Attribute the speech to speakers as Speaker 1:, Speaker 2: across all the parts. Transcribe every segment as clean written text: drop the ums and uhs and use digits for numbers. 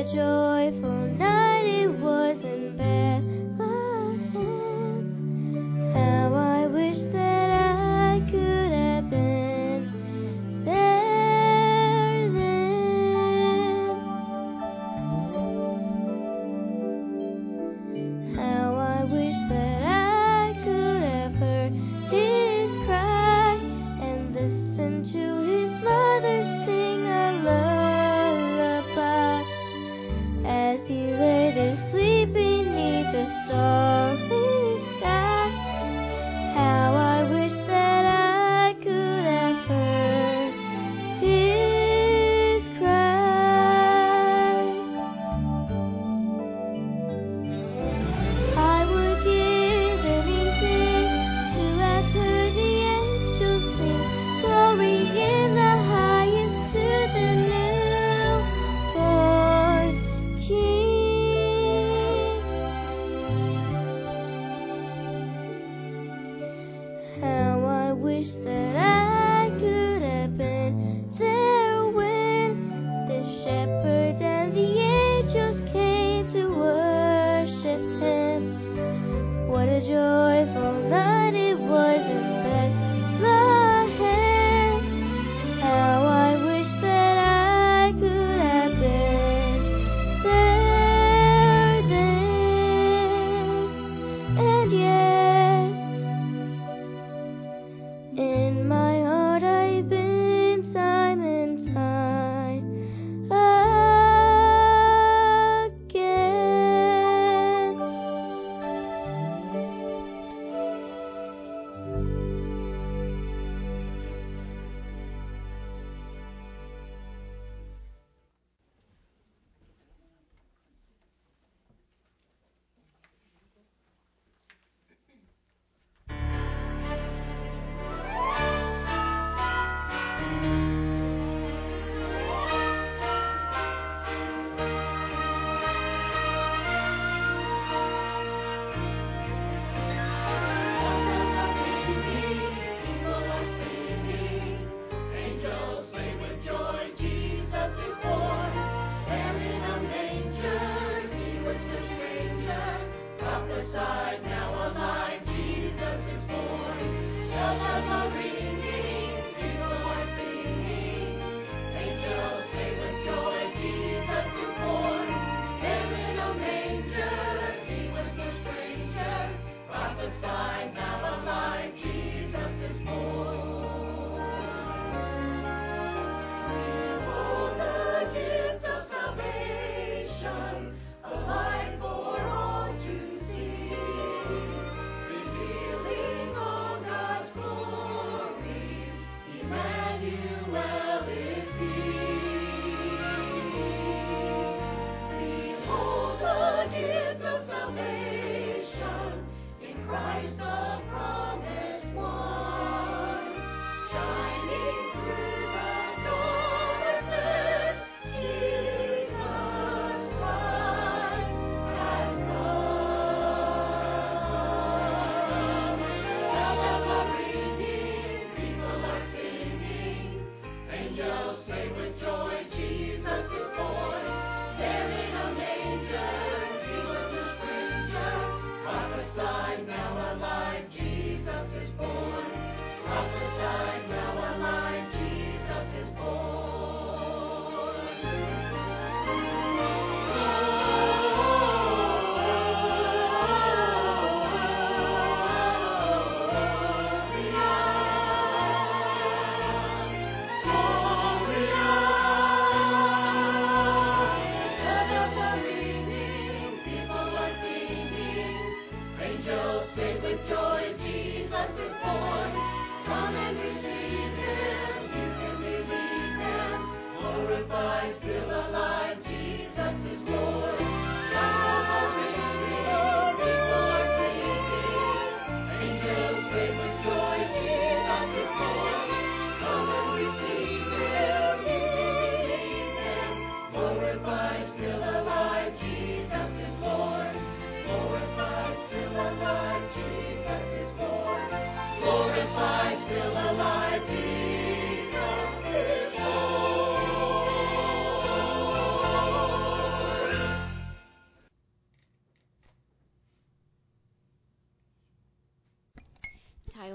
Speaker 1: joyful night it was in Bethlehem. How I wish that I could have been there then. How I wish that I could have heard his cry and listened to his mother sing a lullaby as he lay there sleeping beneath the starry sky. How I wish that I could have heard his cry. I would give anything to have heard the angels sing glory in the highest to the newborn King. How I wish that I could have been there when the shepherds and the angels came to worship him. What a joyful night it was in Bethlehem. How I wish that I could have been there then. And yet, in my heart I've been time and time again.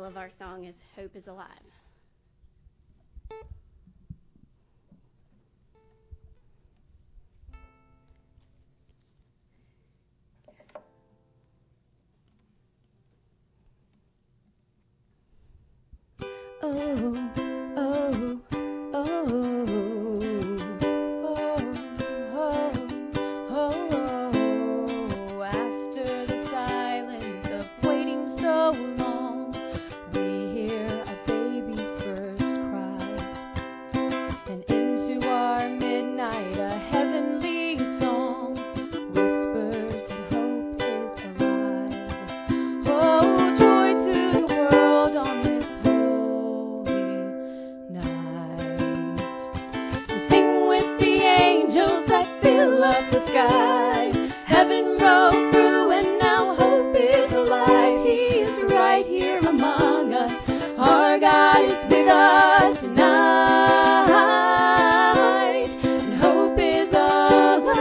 Speaker 2: title of our song is Hope is Alive.
Speaker 3: After the silence of waiting so long, we hear a baby's first cry, and into our midnight a heavenly song whispers that hope is alive. Oh, joy to the world on this holy night. So sing with the angels that fill up the sky. Heaven broke through and now hope is alive. He is right here among us. Our God is with us tonight. And hope is alive.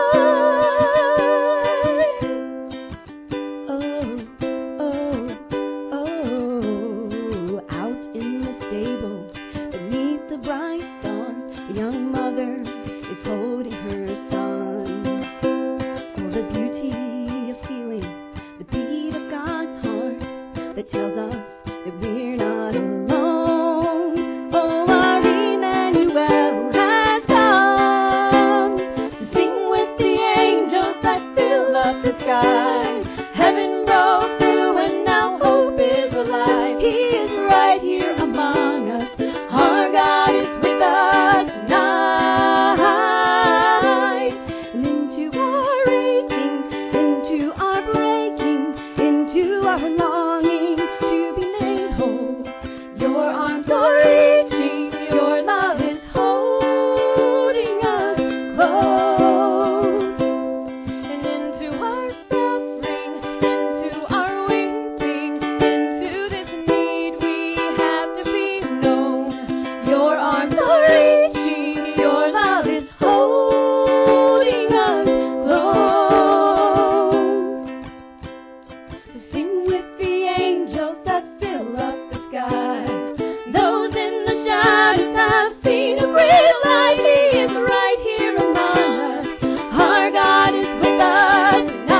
Speaker 3: Oh, out in the stable, beneath the bright stars, a young mother is holding her son. Oh, the beauty of feeling the beat of God's heart that tells us that we're not alone. Oh, our Emmanuel has come to sing with the angels that fill up the sky. Heaven broke through and now hope is alive. He is right here among us. Our God is with us tonight. And into our aching, into our breaking, into our longing to be made whole, your arms are reaching, your love is holding us close. And into our suffering, into our weeping, into this need we have to be known, your arms are reaching, your love is holding us close. So sing with the angels that fill up the sky. Those in the shadows have seen a great light. He is right here among us. Our God is with us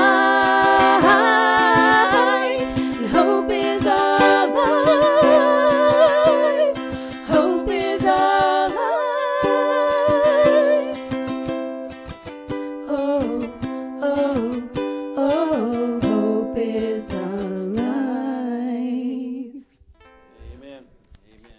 Speaker 3: tonight. And hope is alive. Hope is alive. Oh, oh, oh, hope is alive.
Speaker 4: Amen. Amen.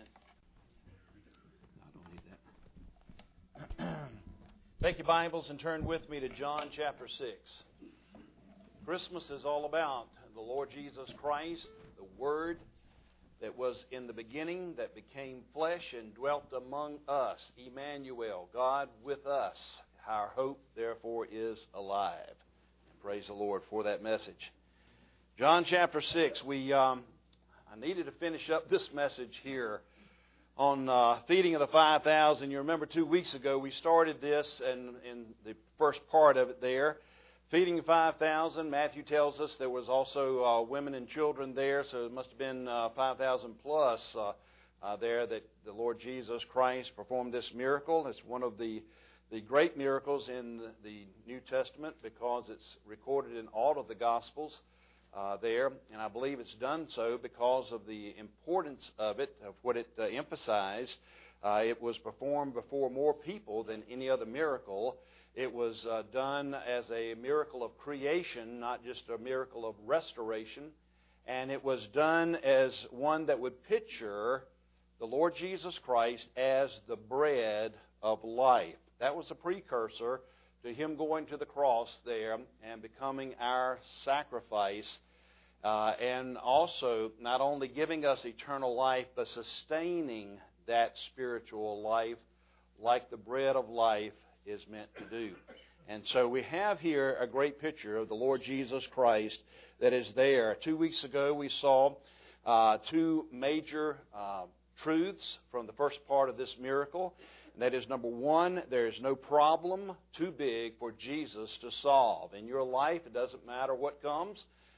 Speaker 4: I don't need that. Take your Bibles and turn with me to John chapter 6. Christmas is all about the Lord Jesus Christ, the Word that was in the beginning, that became flesh and dwelt among us. Emmanuel, God with us. Our hope, therefore, is alive. Praise the Lord for that message. John chapter 6, I needed to finish up this message here on feeding of the 5,000. You remember 2 weeks ago we started this, and in the first part of it there, feeding 5,000. Matthew tells us there was also women and children there, so it must have been 5,000 plus there that the Lord Jesus Christ performed this miracle. It's one of the great miracles in the New Testament because it's recorded in all of the Gospels there, and I believe it's done so because of the importance of it, of what it emphasized. It was performed before more people than any other miracle. It was done as a miracle of creation, not just a miracle of restoration, and it was done as one that would picture the Lord Jesus Christ as the bread of life. That was a precursor to Him going to the cross there and becoming our sacrifice, and also not only giving us eternal life, but sustaining that spiritual life like the bread of life is meant to do. And so we have here a great picture of the Lord Jesus Christ that is there. 2 weeks ago we saw two major truths from the first part of this miracle. And that is, number one, there is no problem too big for Jesus to solve. In your life, it doesn't matter what comes.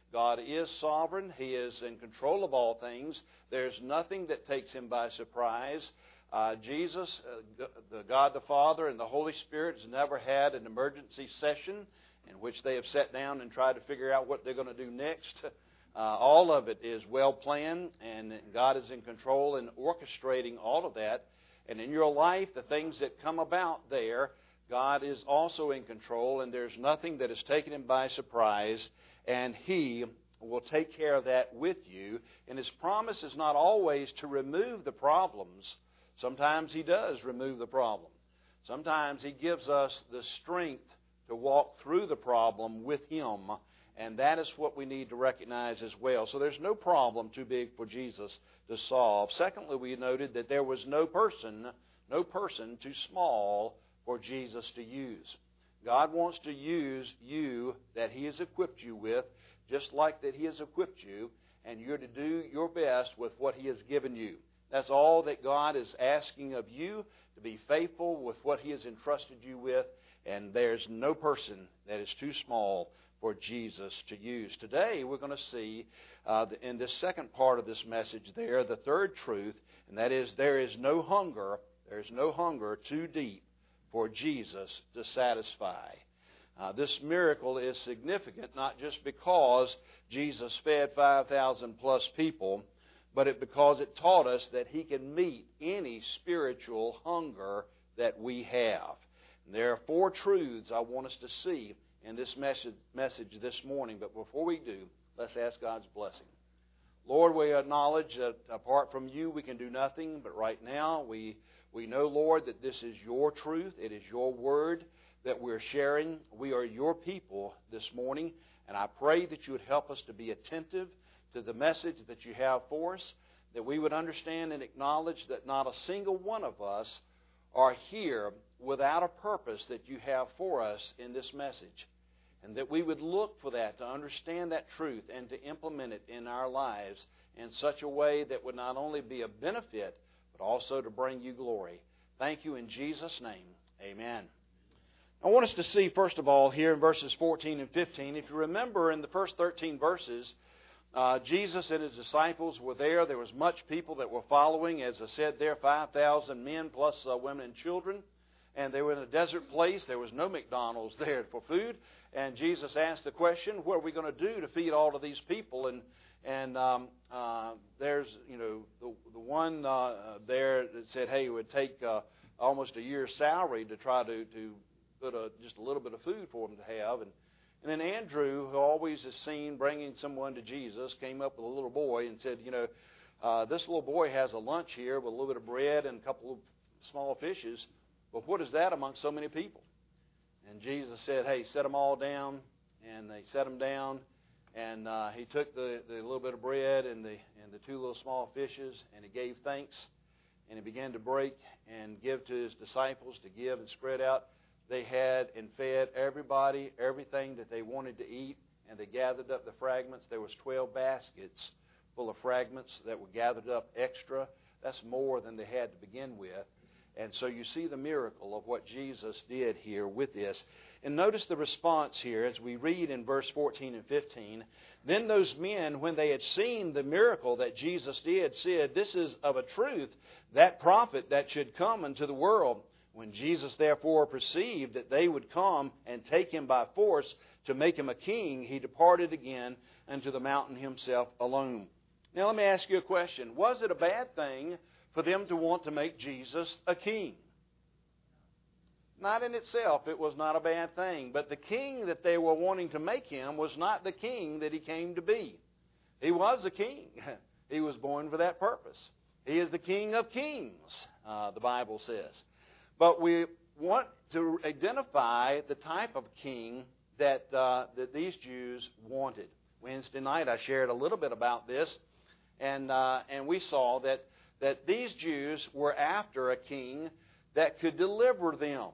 Speaker 4: God is sovereign. He is in control of all things. There's nothing that takes Him by surprise. Jesus, the God the Father and the Holy Spirit has never had an emergency session in which they have sat down and tried to figure out what they're going to do next. All of it is well planned, and God is in control and orchestrating all of that. And in your life, the things that come about there, God is also in control, and there's nothing that has taken Him by surprise, and He will take care of that with you. And His promise is not always to remove the problems. Sometimes He does remove the problem. Sometimes He gives us the strength to walk through the problem with Him, and that is what we need to recognize as well. So there's no problem too big for Jesus to solve. Secondly, we noted that there was no person too small for Jesus to use. God wants to use you that He has equipped you with, just like that He has equipped you, and you're to do your best with what He has given you. That's all that God is asking of you, to be faithful with what He has entrusted you with, and there's no person that is too small for Jesus to use. Today we're going to see in this second part of this message there, the third truth, and that is there is no hunger too deep for Jesus to satisfy. This miracle is significant not just because Jesus fed 5,000 plus people, but because it taught us that He can meet any spiritual hunger that we have. And there are four truths I want us to see in this message this morning. But before we do, let's ask God's blessing. Lord, we acknowledge that apart from You, we can do nothing. But right now, we know, Lord, that this is Your truth. It is Your word that we're sharing. We are Your people this morning. And I pray that You would help us to be attentive to the message that You have for us, that we would understand and acknowledge that not a single one of us are here without a purpose that You have for us in this message, and that we would look for that, to understand that truth and to implement it in our lives in such a way that would not only be a benefit, but also to bring You glory. Thank You in Jesus' name. Amen. I want us to see, first of all, here in verses 14 and 15, if you remember in the first 13 verses, Jesus and His disciples were there. There was much people that were following. As I said there, 5,000 men plus women and children. And they were in a desert place. There was no McDonald's there for food. And Jesus asked the question, what are we going to do to feed all of these people? And there's, the one there that said, hey, it would take almost a year's salary to try to put just a little bit of food for them to have. And then Andrew, who always is seen bringing someone to Jesus, came up with a little boy and said, this little boy has a lunch here with a little bit of bread and a couple of small fishes. But what is that among so many people? And Jesus said, hey, set them all down. And they set them down. And He took the little bit of bread and the two little small fishes, and He gave thanks. And He began to break and give to His disciples to give and spread out. They had and fed everybody, everything that they wanted to eat, and they gathered up the fragments. There was 12 baskets full of fragments that were gathered up extra. That's more than they had to begin with. And so you see the miracle of what Jesus did here with this. And notice the response here as we read in verse 14 and 15. Then those men, when they had seen the miracle that Jesus did, said, this is of a truth that prophet that should come into the world. When Jesus therefore perceived that they would come and take Him by force to make Him a king, He departed again unto the mountain Himself alone. Now let me ask you a question. Was it a bad thing for them to want to make Jesus a king? Not in itself, it was not a bad thing. But the king that they were wanting to make Him was not the king that He came to be. He was a king. He was born for that purpose. He is the King of kings, the Bible says. But we want to identify the type of king that these Jews wanted. Wednesday night I shared a little bit about this, and we saw that these Jews were after a king that could deliver them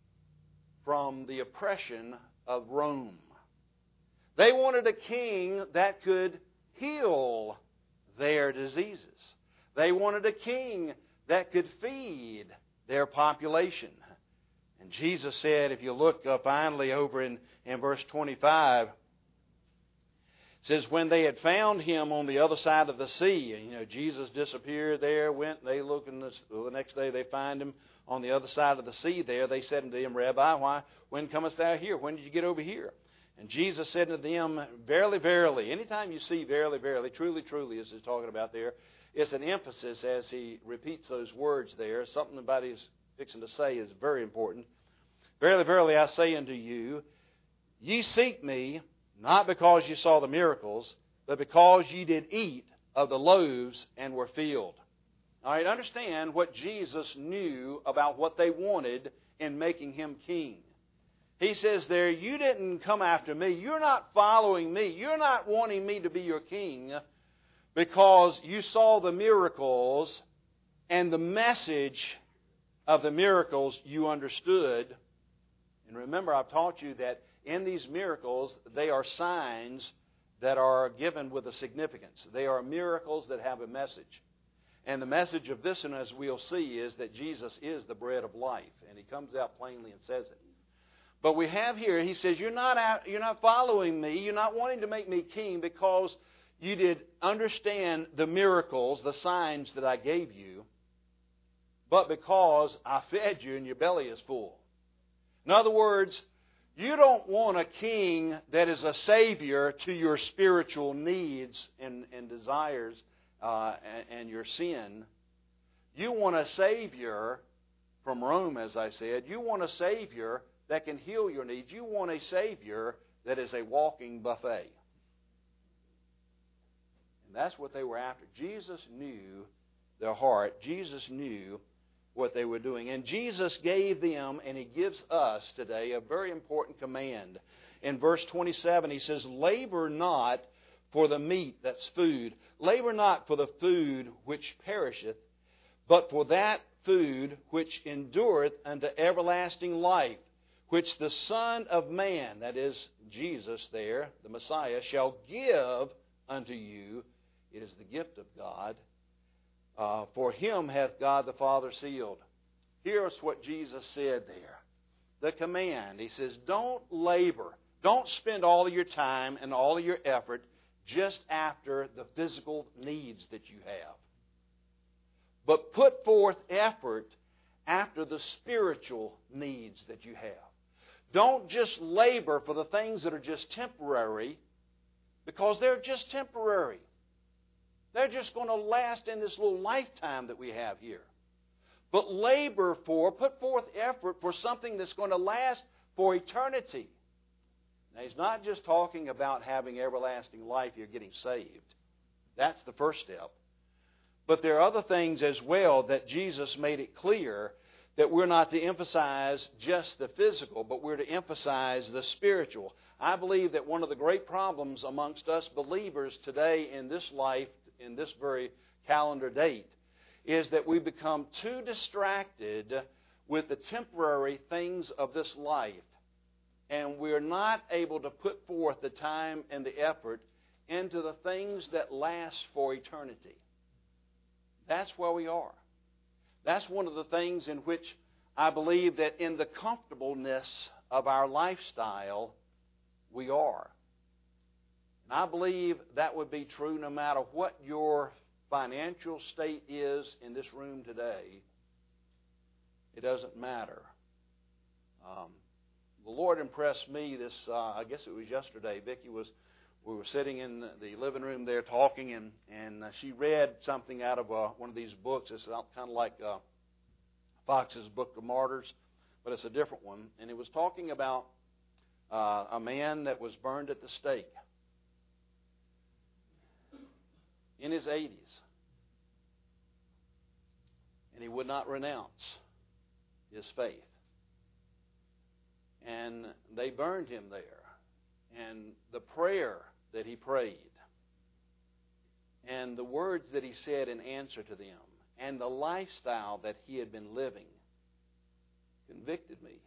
Speaker 4: from the oppression of Rome. They wanted a king that could heal their diseases. They wanted a king that could feed their population. And Jesus said, if you look finally over in verse 25, It says, when they had found him on the other side of the sea, and, Jesus disappeared there, they look, and the next day they find him on the other side of the sea there. They said unto him, Rabbi, when comest thou here? When did you get over here? And Jesus said unto them, verily, verily. Anytime you see verily, verily, truly, truly, as he's talking about there, it's an emphasis as he repeats those words there. Something about he's fixing to say is very important. Verily, verily, I say unto you, ye seek me, not because you saw the miracles, but because ye did eat of the loaves and were filled. All right, understand what Jesus knew about what they wanted in making him king. He says there, you didn't come after me. You're not following me. You're not wanting me to be your king because you saw the miracles and the message of the miracles you understood. And remember, I've taught you that in these miracles, they are signs that are given with a significance. They are miracles that have a message. And the message of this, and as we'll see, is that Jesus is the bread of life. And he comes out plainly and says it. But we have here, he says, you're not following me. You're not wanting to make me king because you did understand the miracles, the signs that I gave you, but because I fed you and your belly is full. In other words, you don't want a king that is a savior to your spiritual needs and desires and your sin. You want a savior from Rome, as I said. You want a savior that can heal your needs. You want a savior that is a walking buffet. And that's what they were after. Jesus knew their heart. Jesus knew what they were doing. And Jesus gave them, and he gives us today, a very important command. In verse 27, he says, labor not for the meat, that's food. Labor not for the food which perisheth, but for that food which endureth unto everlasting life, which the Son of Man, that is Jesus there, the Messiah, shall give unto you. It is the gift of God. For him hath God the Father sealed. Here's what Jesus said there. The command, he says, don't labor. Don't spend all of your time and all of your effort just after the physical needs that you have. But put forth effort after the spiritual needs that you have. Don't just labor for the things that are just temporary, because they're just temporary. They're just going to last in this little lifetime that we have here. But labor for, put forth effort for something that's going to last for eternity. Now, he's not just talking about having everlasting life, you're getting saved. That's the first step. But there are other things as well that Jesus made it clear that we're not to emphasize just the physical, but we're to emphasize the spiritual. I believe that one of the great problems amongst us believers today in this life, in this very calendar date, is that we become too distracted with the temporary things of this life, and we're not able to put forth the time and the effort into the things that last for eternity. That's where we are. That's one of the things in which I believe that in the comfortableness of our lifestyle, we are. And I believe that would be true no matter what your financial state is in this room today. It doesn't matter. The Lord impressed me this, I guess it was yesterday. We were sitting in the living room there talking, and she read something out of one of these books. It's kind of like Fox's Book of Martyrs, but it's a different one. And it was talking about a man that was burned at the stake in his 80s. And he would not renounce his faith. And they burned him there. And the prayer that he prayed, and the words that he said in answer to them, and the lifestyle that he had been living convicted me.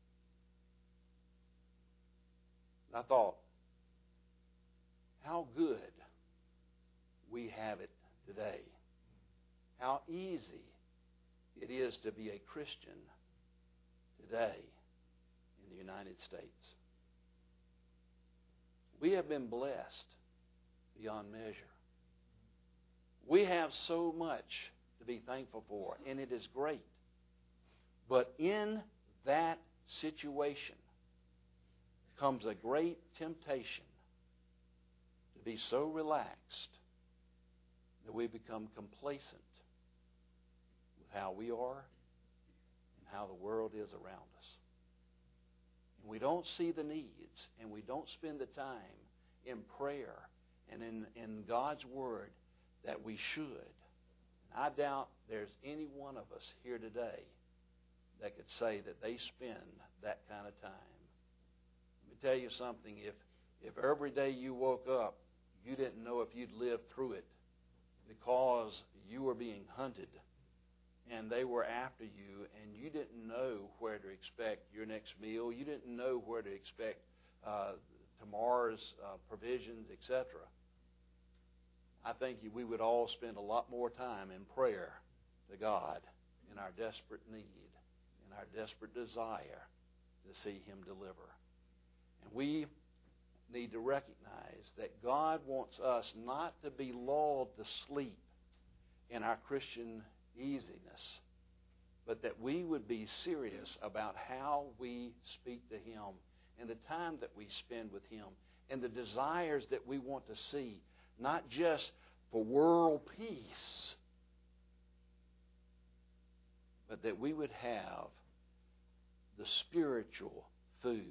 Speaker 4: And I thought, how good we have it today. How easy it is to be a Christian today in the United States. We have been blessed beyond measure. We have so much to be thankful for, and it is great. But in that situation comes a great temptation to be so relaxed that we become complacent with how we are and how the world is around us. And we don't see the needs, and we don't spend the time in prayer and in God's Word that we should. I doubt there's any one of us here today that could say that they spend that kind of time. Let me tell you something. If every day you woke up, you didn't know if you'd live through it because you were being hunted and they were after you and you didn't know where to expect your next meal, you didn't know where to expect tomorrow's provisions, etc., I think we would all spend a lot more time in prayer to God in our desperate need, in our desperate desire to see Him deliver. And we need to recognize that God wants us not to be lulled to sleep in our Christian easiness, but that we would be serious about how we speak to Him and the time that we spend with Him and the desires that we want to see, not just for world peace, but that we would have the spiritual food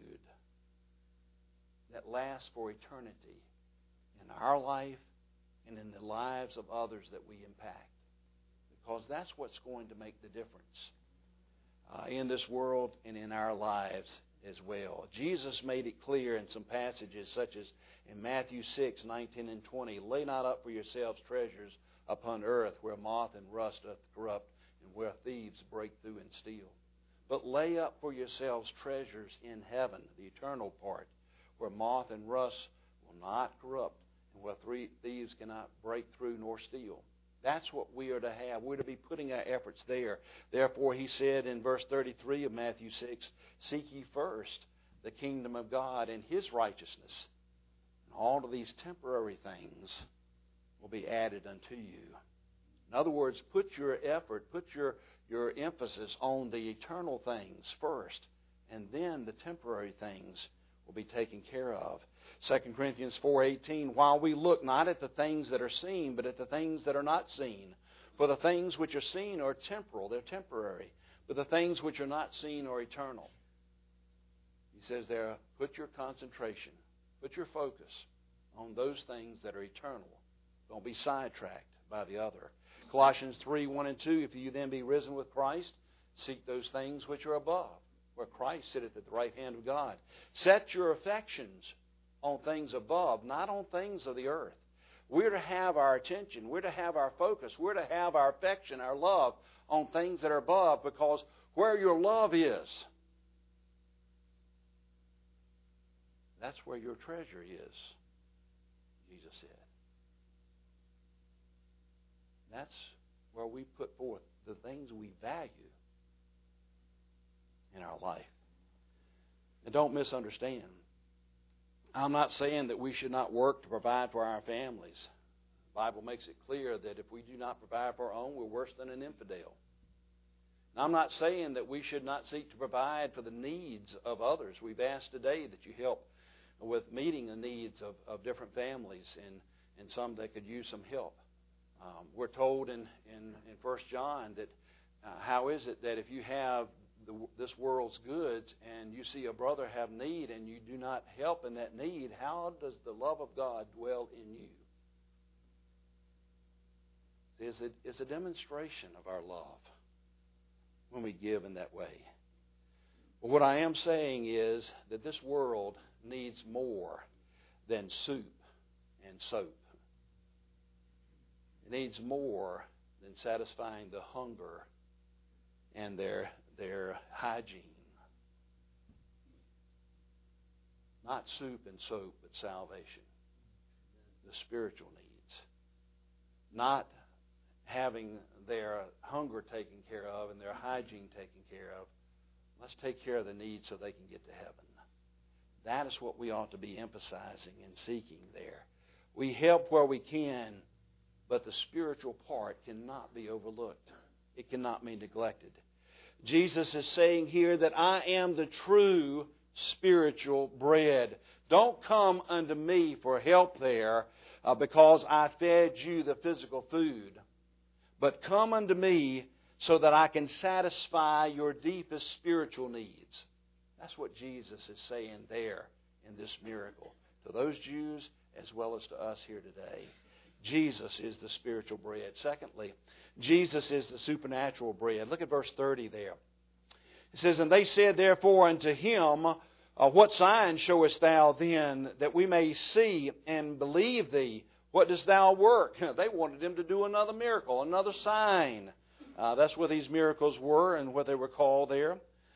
Speaker 4: that lasts for eternity in our life and in the lives of others that we impact. Because that's what's going to make the difference in this world and in our lives as well. Jesus made it clear in some passages such as in Matthew 6:19 and 20, "Lay not up for yourselves treasures upon earth where moth and rust doth corrupt and where thieves break through and steal. But lay up for yourselves treasures in heaven," the eternal part, "where moth and rust will not corrupt and where thieves cannot break through nor steal." That's what we are to have. We're to be putting our efforts there. Therefore, He said in verse 33 of Matthew 6, "Seek ye first the kingdom of God and His righteousness, and all of these temporary things will be added unto you." In other words, put your effort, put your emphasis on the eternal things first, and then the temporary things will be taken care of. 2 Corinthians 4:18, "While we look not at the things that are seen, but at the things that are not seen. For the things which are seen are temporal," they're temporary, "but the things which are not seen are eternal." He says there, put your concentration, put your focus on those things that are eternal. Don't be sidetracked by the other. Colossians 3:1 and 2, "If you then be risen with Christ, seek those things which are above, where Christ sitteth at the right hand of God. Set your affections on things above, not on things of the earth." We're to have our attention, we're to have our focus, we're to have our affection, our love on things that are above, because where your love is, that's where your treasure is, Jesus said. That's where we put forth the things we value in our life. And don't misunderstand. I'm not saying that we should not work to provide for our families. The Bible makes it clear that if we do not provide for our own, we're worse than an infidel. And I'm not saying that we should not seek to provide for the needs of others. We've asked today that you help with meeting the needs of different families and some that could use some help. We're told in 1 John that how is it that if you have this world's goods and you see a brother have need and you do not help in that need, how does the love of God dwell in you? It's a demonstration of our love when we give in that way. But what I am saying is that this world needs more than soup and soap. It needs more than satisfying the hunger and their hygiene. Not soup and soap, but salvation. The spiritual needs. Not having their hunger taken care of and their hygiene taken care of. Let's take care of the needs so they can get to heaven. That is what we ought to be emphasizing and seeking there. We help where we can, but the spiritual part cannot be overlooked. It cannot be neglected. Jesus is saying here that I am the true spiritual bread. Don't come unto me for help there because I fed you the physical food. But come unto me so that I can satisfy your deepest spiritual needs. That's what Jesus is saying there in this miracle. To those Jews as well as to us here today. Jesus is the spiritual bread. Secondly, Jesus is the supernatural bread. Look at verse 30 there. It says, And they said therefore unto him, What sign showest thou then, that we may see and believe thee? What dost thou work? They wanted him to do another miracle, another sign. That's what these miracles were and what they were called there.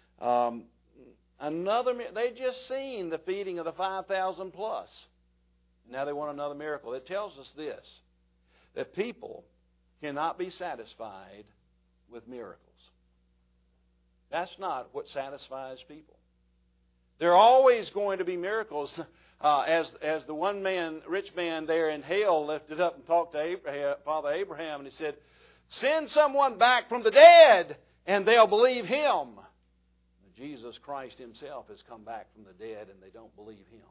Speaker 4: They just seen the feeding of the 5,000 plus. Now they want another miracle. It tells us this, that people cannot be satisfied with miracles. That's not what satisfies people. There are always going to be miracles. As the one man, rich man there in hell lifted up and talked to Father Abraham, and he said, Send someone back from the dead, and they'll believe him. Jesus Christ himself has come back from the dead, and they don't believe him.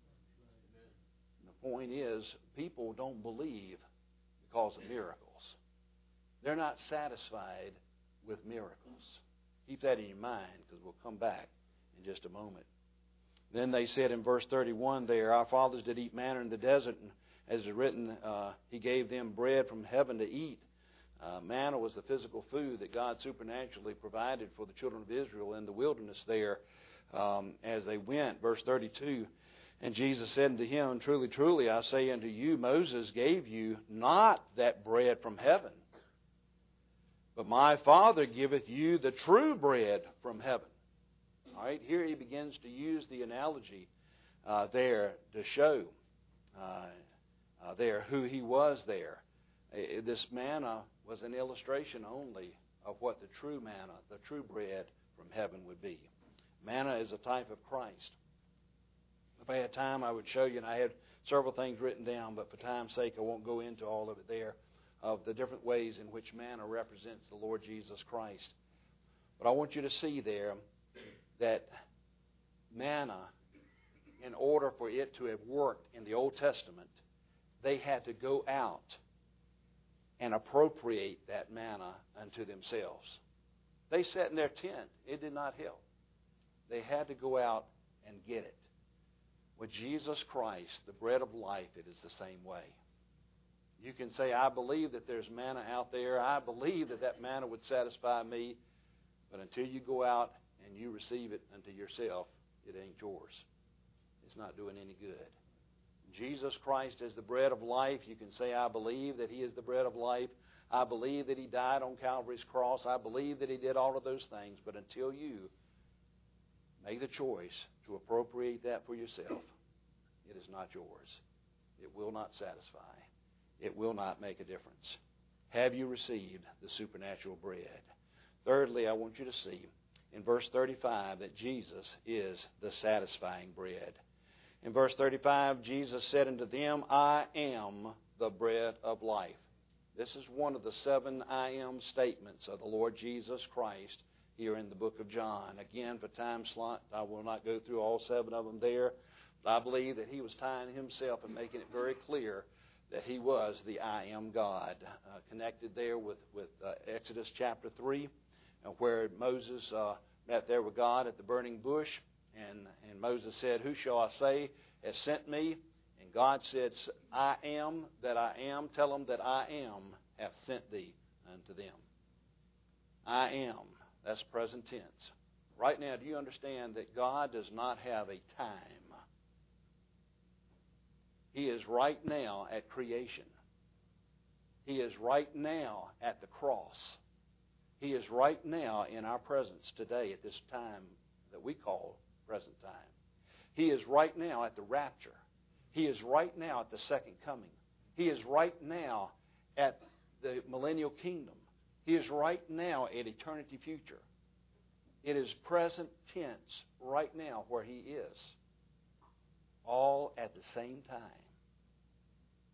Speaker 4: The point is, people don't believe because of miracles. They're not satisfied with miracles. Keep that in your mind, because we'll come back in just a moment. Then they said in verse 31 there, Our fathers did eat manna in the desert, and as is written, He gave them bread from heaven to eat. Manna was the physical food that God supernaturally provided for the children of Israel in the wilderness there as they went. Verse 32, And Jesus said unto him, Truly, truly, I say unto you, Moses gave you not that bread from heaven, but my Father giveth you the true bread from heaven. All right, here he begins to use the analogy there to show there who he was there. This manna was an illustration only of what the true manna, the true bread from heaven would be. Manna is a type of Christ. If I had time, I would show you, and I had several things written down, but for time's sake, I won't go into all of it there, of the different ways in which manna represents the Lord Jesus Christ. But I want you to see there that manna, in order for it to have worked in the Old Testament, they had to go out and appropriate that manna unto themselves. They sat in their tent. It did not help. They had to go out and get it. With Jesus Christ, the bread of life, it is the same way. You can say, I believe that there's manna out there. I believe that that manna would satisfy me. But until you go out and you receive it unto yourself, it ain't yours. It's not doing any good. Jesus Christ is the bread of life. You can say, I believe that He is the bread of life. I believe that He died on Calvary's cross. I believe that He did all of those things. But until you make the choice to appropriate that for yourself, it is not yours. It will not satisfy. It will not make a difference. Have you received the supernatural bread? Thirdly, I want you to see in verse 35 that Jesus is the satisfying bread. In verse 35, Jesus said unto them, I am the bread of life. This is one of the 7 I am statements of the Lord Jesus Christ here in the book of John. Again, for time slot, I will not go through all 7 of them there. But I believe that He was tying Himself and making it very clear that He was the I am God. Connected there with Exodus chapter 3, where Moses met there with God at the burning bush. And Moses said, Who shall I say has sent me? And God said, I am that I am. Tell them that I am hath sent thee unto them. I am. That's present tense. Right now, do you understand that God does not have a time? He is right now at creation. He is right now at the cross. He is right now in our presence today at this time that we call present time. He is right now at the rapture. He is right now at the second coming. He is right now at the millennial kingdom. He is right now at eternity future. It is present tense right now where He is. All at the same time.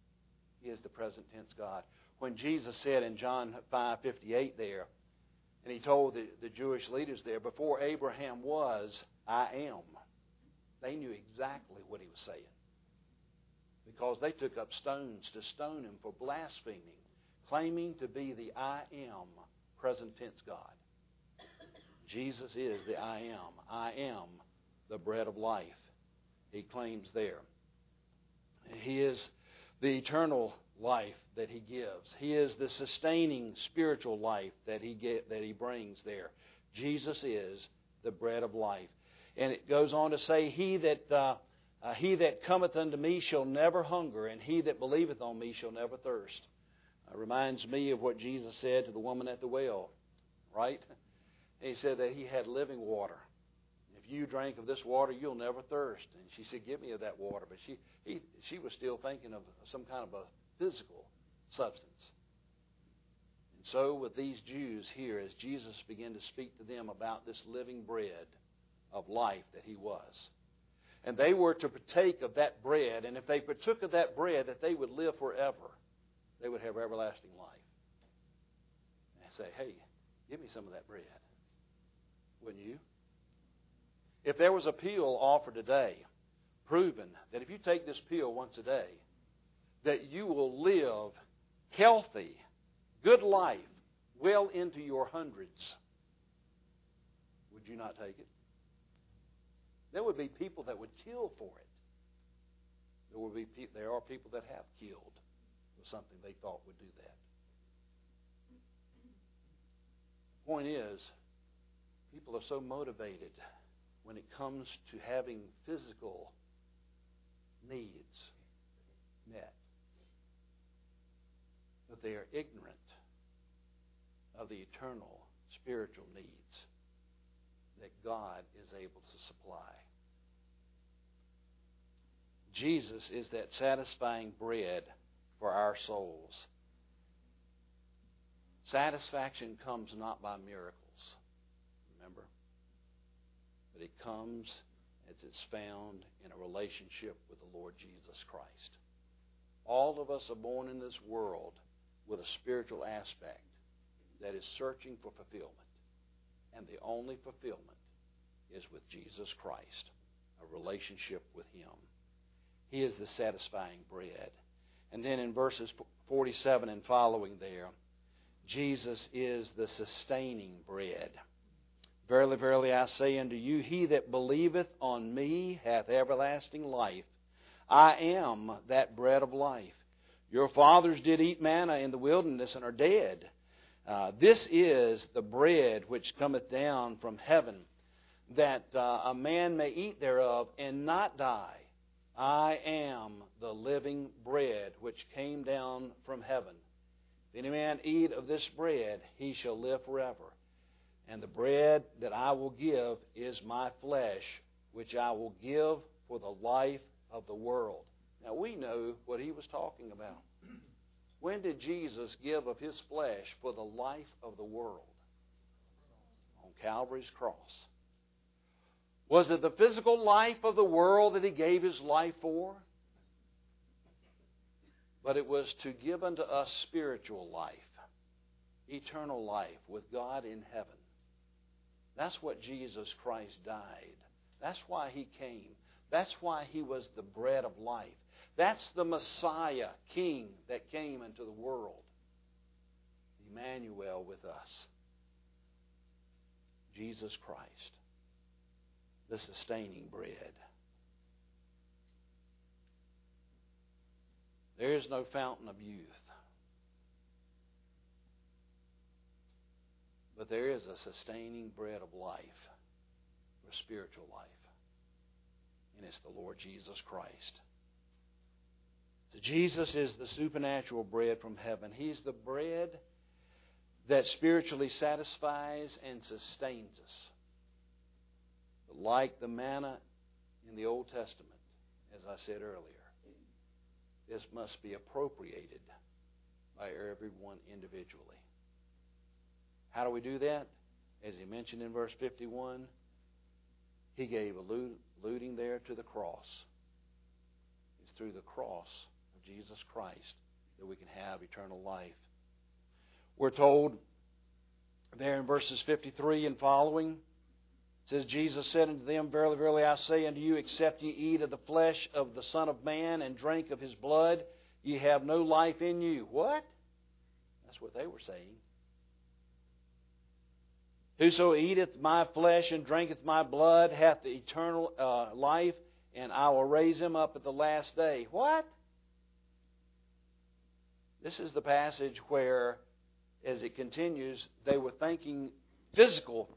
Speaker 4: He is the present tense God. When Jesus said in John 5:58 there, and He told the Jewish leaders there, before Abraham was, I am. They knew exactly what He was saying. Because they took up stones to stone Him for blaspheming, claiming to be the I am, present tense God. Jesus is the I am. I am the bread of life, He claims there. He is the eternal life that He gives. He is the sustaining spiritual life that He brings there. Jesus is the bread of life. And it goes on to say, He that cometh unto me shall never hunger, and he that believeth on me shall never thirst. Reminds me of what Jesus said to the woman at the well, right? He said that He had living water. If you drink of this water, you'll never thirst. And she said, give me of that water. But she was still thinking of some kind of a physical substance. And so with these Jews here, as Jesus began to speak to them about this living bread of life that He was, and they were to partake of that bread, and if they partook of that bread, that they would live forever. They would have everlasting life. And say, hey, give me some of that bread. Wouldn't you? If there was a pill offered today, proving that if you take this pill once a day, that you will live healthy, good life, well into your hundreds, would you not take it? There would be people that would kill for it. There are people that have killed for something they thought would do that. The point is, people are so motivated when it comes to having physical needs met, but they are ignorant of the eternal spiritual needs that God is able to supply. Jesus is that satisfying bread for our souls. Satisfaction comes not by miracles, remember? But it comes as it's found in a relationship with the Lord Jesus Christ. All of us are born in this world with a spiritual aspect that is searching for fulfillment. And the only fulfillment is with Jesus Christ, a relationship with Him. He is the satisfying bread. And then in verses 47 and following there, Jesus is the sustaining bread. Verily, verily, I say unto you, he that believeth on me hath everlasting life. I am that bread of life. Your fathers did eat manna in the wilderness and are dead. This is the bread which cometh down from heaven, that a man may eat thereof and not die. I am the living bread which came down from heaven. If any man eat of this bread, he shall live forever. And the bread that I will give is my flesh, which I will give for the life of the world. Now we know what He was talking about. When did Jesus give of His flesh for the life of the world? On Calvary's cross. Was it the physical life of the world that He gave His life for? But it was to give unto us spiritual life, eternal life with God in heaven. That's what Jesus Christ died. That's why He came. That's why He was the bread of life. That's the Messiah, King, that came into the world. Emmanuel with us. Jesus Christ, the sustaining bread. There is no fountain of youth, but there is a sustaining bread of life for spiritual life, and it's the Lord Jesus Christ. So Jesus is the supernatural bread from heaven. He's the bread that spiritually satisfies and sustains us. But like the manna in the Old Testament, as I said earlier, this must be appropriated by everyone individually. How do we do that? As He mentioned in verse 51, He gave alluding there to the cross. It's through the cross of Jesus Christ that we can have eternal life. We're told there in verses 53 and following, it says, Jesus said unto them, Verily, verily, I say unto you, except ye eat of the flesh of the Son of Man and drink of His blood, ye have no life in you. What? That's what they were saying. Whoso eateth my flesh and drinketh my blood hath the eternal life, and I will raise him up at the last day. What? This is the passage where, as it continues, they were thinking physical.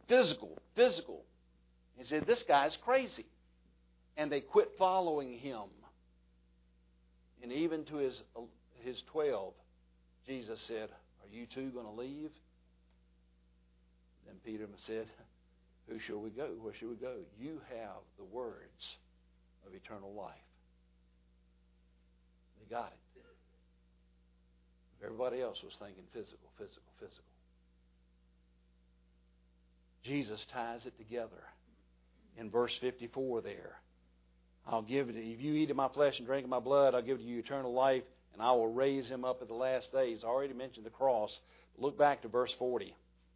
Speaker 4: He said, this guy's crazy. And they quit following him. And even to his 12, Jesus said, are you too going to leave? Then Peter said, who shall we go? Where shall we go? You have the words of eternal life. They got it. Everybody else was thinking physical. Jesus ties it together in verse 54 there. I'll give it to you. If you eat of my flesh and drink of my blood, I'll give to you eternal life, and I will raise him up at the last day. He's already mentioned the cross. Look back to verse 40.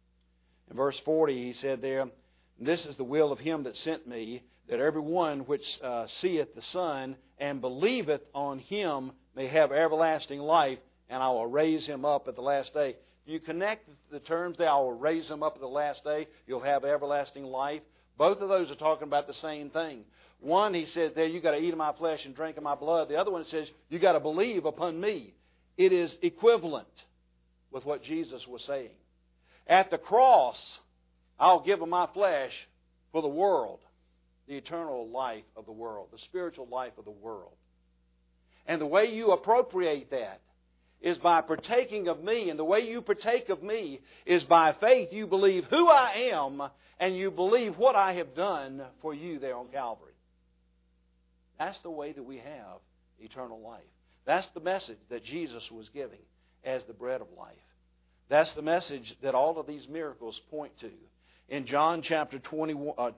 Speaker 4: In verse 40, he said there, this is the will of him that sent me, that every one which seeth the Son and believeth on him may have everlasting life, and I will raise him up at the last day. You connect the terms there, I will raise him up at the last day, you'll have everlasting life. Both of those are talking about the same thing. One, he said there, you've got to eat of my flesh and drink of my blood. The other one says, you've got to believe upon me. It is equivalent with what Jesus was saying. At the cross, I'll give of my flesh for the world, the eternal life of the world, the spiritual life of the world. And the way you appropriate that is by partaking of me. And the way you partake of me is by faith. You believe who I am, and you believe what I have done for you there on Calvary. That's the way that we have eternal life. That's the message that Jesus was giving as the bread of life. That's the message that all of these miracles point to. In John chapter 20,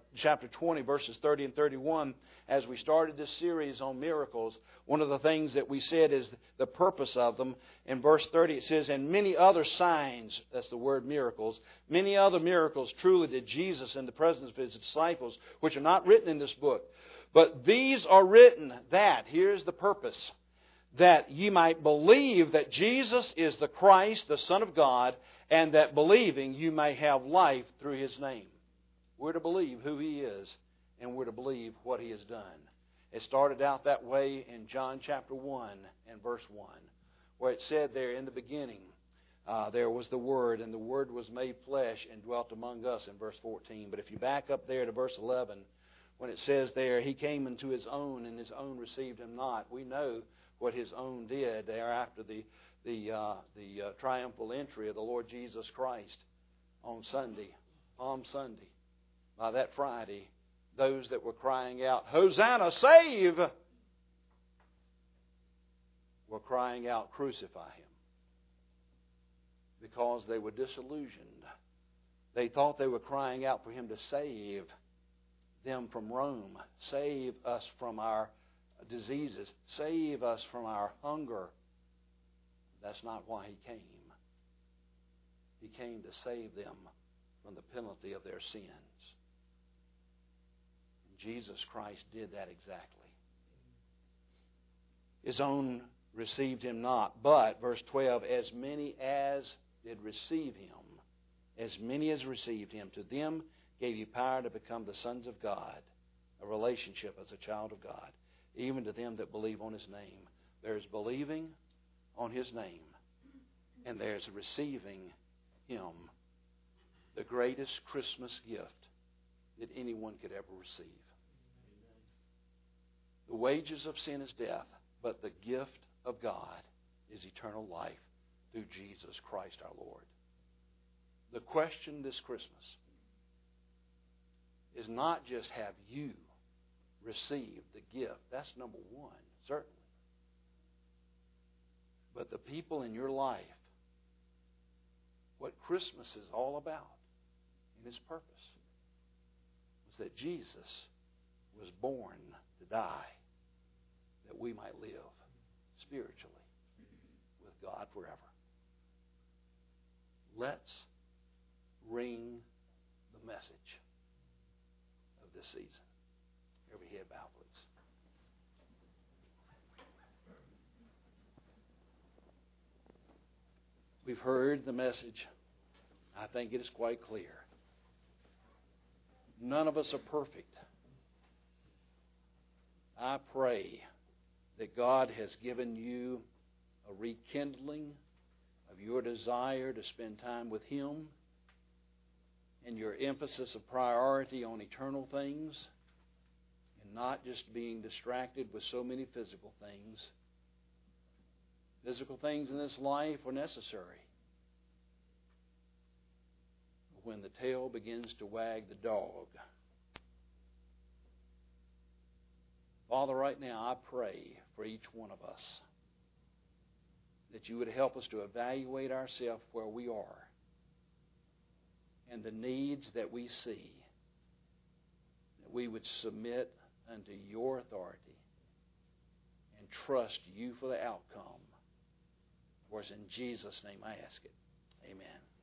Speaker 4: verses 30 and 31, as we started this series on miracles, one of the things that we said is the purpose of them. In verse 30 it says, and many other signs, that's the word miracles, many other miracles truly did Jesus in the presence of His disciples, which are not written in this book. But these are written that, here's the purpose, that ye might believe that Jesus is the Christ, the Son of God, and that believing you may have life through His name. We're to believe who He is, and we're to believe what He has done. It started out that way in John chapter 1 and verse 1, where it said there in the beginning, there was the Word, and the Word was made flesh and dwelt among us in verse 14. But if you back up there to verse 11, when it says there, He came into His own, and His own received Him not, we know what His own did there after the triumphal entry of the Lord Jesus Christ on Sunday, Palm Sunday. By that Friday, those that were crying out, Hosanna, save! were crying out, crucify Him. Because they were disillusioned. They thought they were crying out for Him to save them from Rome, save us from our diseases, save us from our hunger. That's not why He came. He came to save them from the penalty of their sins. And Jesus Christ did that exactly. His own received Him not, but, verse 12, as many as did receive Him, as many as received Him, to them gave He power to become the sons of God, a relationship as a child of God, even to them that believe on His name. There's believing on His name, and there's receiving Him, the greatest Christmas gift that anyone could ever receive. The wages of sin is death, but the gift of God is eternal life through Jesus Christ our Lord. The question this Christmas is not just have you received the gift. That's number one, certainly. But the people in your life, what Christmas is all about in its purpose was that Jesus was born to die that we might live spiritually with God forever. Let's ring the message of this season. Every head bow, please. We've heard the message. I think it is quite clear. None of us are perfect. I pray that God has given you a rekindling of your desire to spend time with Him and your emphasis of priority on eternal things and not just being distracted with so many physical things. Physical things in this life are necessary. But when the tail begins to wag the dog, Father, right now I pray for each one of us that you would help us to evaluate ourselves where we are and the needs that we see, that we would submit unto your authority and trust you for the outcome. For it's in Jesus' name I ask it. Amen.